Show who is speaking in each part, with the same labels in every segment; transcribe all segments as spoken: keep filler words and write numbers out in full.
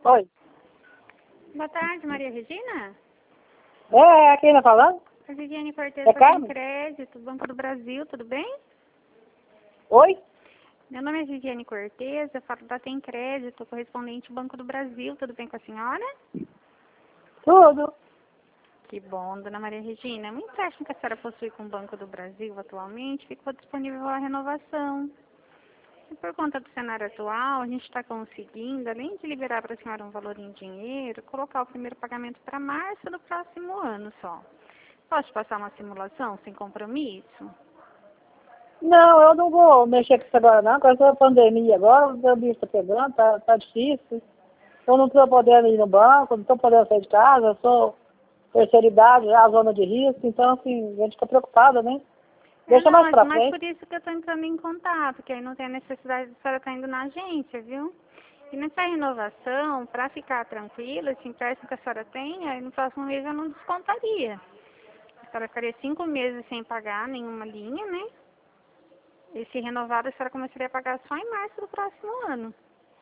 Speaker 1: Oi.
Speaker 2: Boa tarde, Maria Regina.
Speaker 1: É, quem tá falando?
Speaker 2: A Viviane Cortez
Speaker 1: É
Speaker 2: tem
Speaker 1: Carmen?
Speaker 2: crédito, Banco do Brasil, tudo bem?
Speaker 1: Oi?
Speaker 2: Meu nome é Viviane Cortez, eu falo da Tem Crédito, correspondente Banco do Brasil, tudo bem com a senhora?
Speaker 1: Tudo.
Speaker 2: Que bom, dona Maria Regina. Muito empréstimo que a senhora possui com o Banco do Brasil atualmente ficou disponível a renovação. E por conta do cenário atual, a gente está conseguindo, além de liberar para a senhora um valor em dinheiro, colocar o primeiro pagamento para março do próximo ano só. Posso passar uma simulação sem compromisso?
Speaker 1: Não, eu não vou mexer com isso agora não, com essa pandemia agora, o bicho tá pegando, tá, tá difícil. Eu não estou podendo ir no banco, não estou podendo sair de casa, eu sou terceira idade, já zona de risco, então assim, a gente fica preocupada, né?
Speaker 2: É,
Speaker 1: Deixa
Speaker 2: não,
Speaker 1: mais
Speaker 2: mas,
Speaker 1: pra
Speaker 2: mas
Speaker 1: frente.
Speaker 2: por isso que eu estou entrando em contato, porque aí não tem a necessidade de a senhora estar indo na agência, viu? E nessa renovação, para ficar tranquila, esse empréstimo que a senhora tem, aí no próximo mês eu não descontaria. A senhora ficaria cinco meses sem pagar nenhuma linha, né? E se renovado, a senhora começaria a pagar só em março do próximo ano.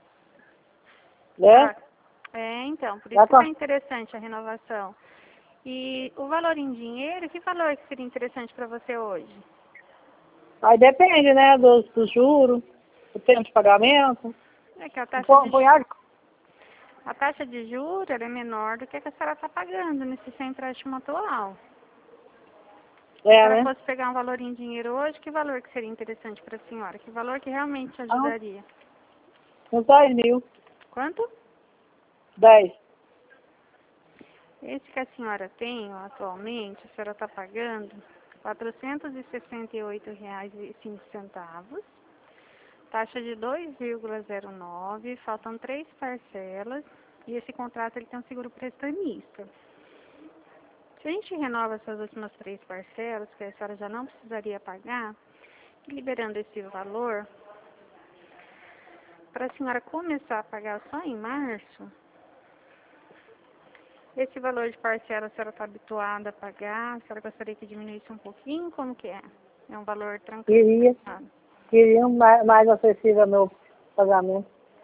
Speaker 1: Né?
Speaker 2: Tá? É, então, por isso
Speaker 1: Vai
Speaker 2: que está
Speaker 1: com-
Speaker 2: interessante a renovação. E o valor em dinheiro, que valor que seria interessante para você hoje?
Speaker 1: Aí depende, né, dos do juros, do tempo de pagamento,
Speaker 2: É que a
Speaker 1: um
Speaker 2: taxa
Speaker 1: po- um
Speaker 2: de,
Speaker 1: punhado.
Speaker 2: a taxa de juros ela é menor do que a que a senhora está pagando nesse seu empréstimo atual. Se a
Speaker 1: É,
Speaker 2: senhora
Speaker 1: né?
Speaker 2: fosse pegar um valor em dinheiro hoje, que valor que seria interessante para a senhora? Que valor que realmente
Speaker 1: Ah,
Speaker 2: ajudaria?
Speaker 1: uns dez mil,
Speaker 2: Quanto?
Speaker 1: dez.
Speaker 2: Esse que a senhora tem ó, atualmente, a senhora está pagando quatrocentos e sessenta e oito reais e cinco centavos, taxa de dois vírgula zero nove, faltam três parcelas e esse contrato ele tem um seguro prestamista. Se a gente renova essas últimas três parcelas, que a senhora já não precisaria pagar, liberando esse valor, para a senhora começar a pagar só em março, esse valor de parcela a senhora está habituada a pagar, a senhora gostaria que diminuísse um pouquinho, como que é? É um valor tranquilo?
Speaker 1: Queria,
Speaker 2: Ah,
Speaker 1: queria um mais, mais acessível ao meu pagamento.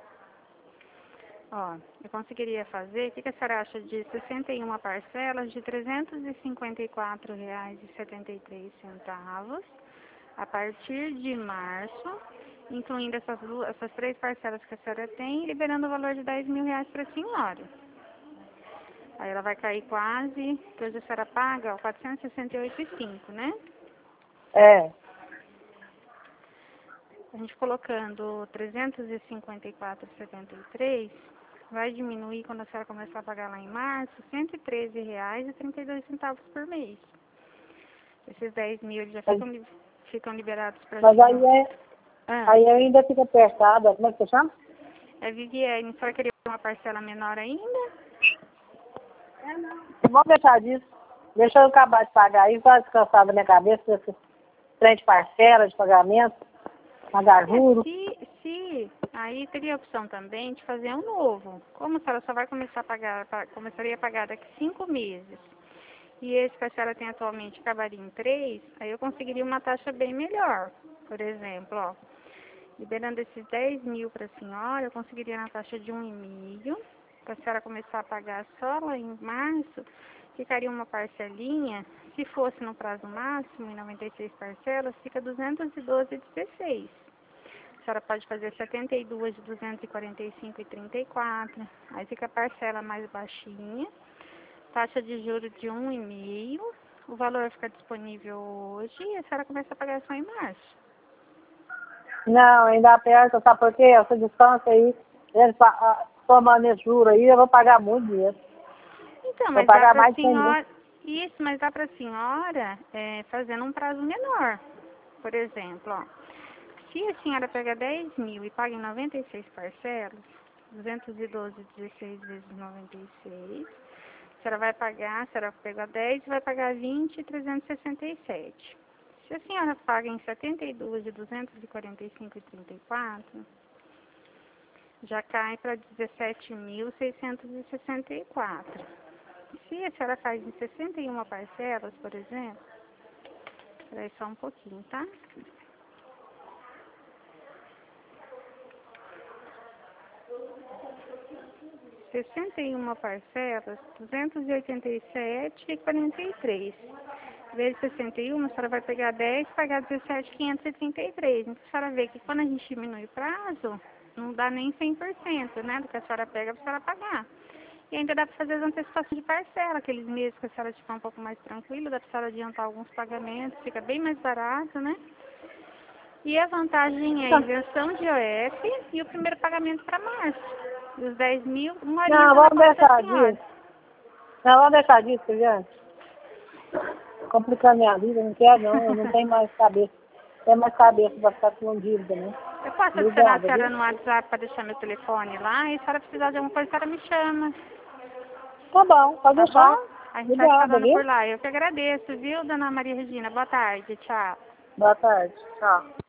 Speaker 2: ó, eu conseguiria fazer, o que, que a senhora acha de sessenta e uma parcelas de trezentos e cinquenta e quatro reais e setenta e três centavos a partir de março, incluindo essas, duas, essas três parcelas que a senhora tem, liberando o valor de dez mil reais para a senhora. Aí ela vai cair quase, que hoje a senhora paga, ó, quatrocentos e sessenta e oito reais e cinco centavos, né?
Speaker 1: É,
Speaker 2: A gente colocando trezentos e cinquenta e quatro reais e setenta e três centavos, vai diminuir quando a senhora começar a pagar lá em março, cento e treze reais e trinta e dois centavos por mês. Esses dez mil eles já
Speaker 1: mas,
Speaker 2: ficam, li- ficam liberados para a
Speaker 1: mas aí,
Speaker 2: senhora.
Speaker 1: é,
Speaker 2: Ah,
Speaker 1: aí eu ainda fico apertada. Como é que você chama?
Speaker 2: é Viviane, a senhora queria uma parcela menor ainda?
Speaker 1: Vamos deixar disso. Deixa eu acabar de pagar aí, vai descansar da minha cabeça, esse trem de parcela, de pagamento, pagar
Speaker 2: É,
Speaker 1: juros.
Speaker 2: se, se, aí teria a opção também de fazer um novo. Como a senhora só vai começar a pagar, pa- começaria a pagar daqui cinco meses, e esse que a senhora tem atualmente acabaria em três, aí eu conseguiria uma taxa bem melhor. Por exemplo, ó, liberando esses dez mil para a senhora, eu conseguiria na taxa de um e meio, para a senhora começar a pagar só lá em março, ficaria uma parcelinha, se fosse no prazo máximo, em noventa e seis parcelas, fica duzentos e doze reais e dezesseis centavos. A senhora pode fazer setenta e duas de duzentos e quarenta e cinco reais e trinta e quatro centavos. Aí fica a parcela mais baixinha. Taxa de juros de um e meio. O valor fica disponível hoje e a senhora começa a pagar só em março.
Speaker 1: Não, ainda aperta, sabe por quê? Essa distância aí, eles pa- ah, tomando esse juro aí, eu vou pagar muito dinheiro.
Speaker 2: Então,
Speaker 1: Vou
Speaker 2: mas dá
Speaker 1: pagar
Speaker 2: para a
Speaker 1: mais de cem mil.
Speaker 2: senhora... Isso, mas dá para a senhora é, fazendo um prazo menor. Por exemplo, ó, se a senhora pega dez mil e paga em noventa e seis parcelas, duzentos e doze vírgula dezesseis vezes noventa e seis, a senhora vai pagar, a senhora pega dez e vai pagar vinte mil trezentos e sessenta e sete. Se a senhora paga em setenta e duas de duzentos e quarenta e cinco reais e trinta e quatro, já cai para dezessete mil seiscentos e sessenta e quatro. Se a senhora faz em sessenta e uma parcelas, por exemplo, espera aí só um pouquinho, tá? sessenta e uma parcelas, duzentos e oitenta e sete e quarenta e três. Vezes sessenta e um, a senhora vai pegar dez, pagar dezessete mil quinhentos e trinta e três. Então, a senhora vê que quando a gente diminui o prazo, não dá nem cem por cento, né, do que a senhora pega para a senhora pagar. E ainda dá para fazer as antecipações de parcela, aqueles meses que a senhora estiver um pouco mais tranquila, dá para a senhora adiantar alguns pagamentos, fica bem mais barato, né? E a vantagem é a isenção de O F e o primeiro pagamento para março. E os dez mil, uma horinha
Speaker 1: Não,
Speaker 2: na
Speaker 1: vamos
Speaker 2: conta da
Speaker 1: deixar
Speaker 2: senhora.
Speaker 1: disso. Não, vamos deixar disso, gente. Complicando minha vida, não quero não, eu não tenho mais cabeça. Não tenho mais cabeça para ficar com dívida, né?
Speaker 2: Eu posso adicionar a
Speaker 1: Obrigada,
Speaker 2: senhora
Speaker 1: viu?
Speaker 2: no WhatsApp para deixar meu telefone lá, e se a senhora precisar de alguma coisa, a senhora me chama.
Speaker 1: Tá bom, pode
Speaker 2: Tá
Speaker 1: deixar.
Speaker 2: bom? A gente vai se
Speaker 1: Obrigada,
Speaker 2: falando
Speaker 1: viu?
Speaker 2: por lá. Eu que agradeço, viu, dona Maria Regina? Boa tarde. Tchau.
Speaker 1: Boa tarde. Tchau.